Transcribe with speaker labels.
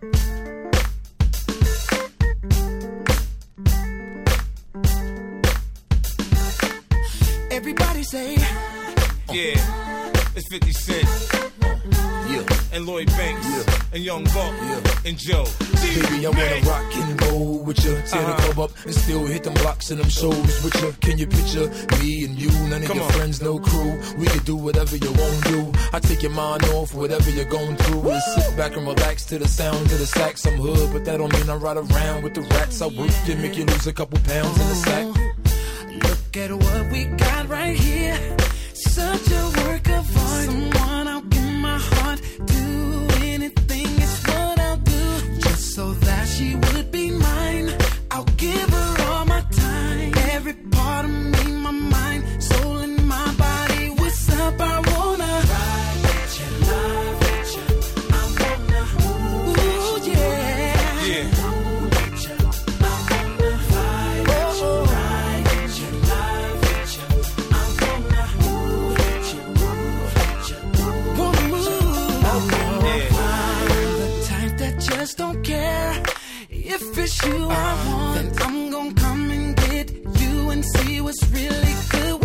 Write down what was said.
Speaker 1: Everybody say,
Speaker 2: yeah, it's 50 Cent.
Speaker 3: Yeah.
Speaker 2: And Lloyd Banks. Yeah. And Young Buck. Yeah. And Joe.
Speaker 3: Baby, I wanna rock and roll with you. Tear the club up and still hit them blocks and them shows with you. Can you picture me and you? None of your friends, no crew. We could do whatever you won't do. I take your mind off whatever you're going through. And sit back and relax to the sound of the sax. I'm hood, but that don't mean I ride around with the rats. I work to make you lose a couple pounds in the sack.
Speaker 1: Look at what we got right here. Such a work of art. Someone I'll give my heart. Do anything, it's what I'll do. Just so that she would be mine. I'll give her all my time. Every part of me, my mind, soul and my body. What's up, I wanna ride with you, love with you. I wanna, ooh, yeah.
Speaker 2: Yeah.
Speaker 1: Just don't care if it's you I want. Then I'm gonna come and get you and see what's really good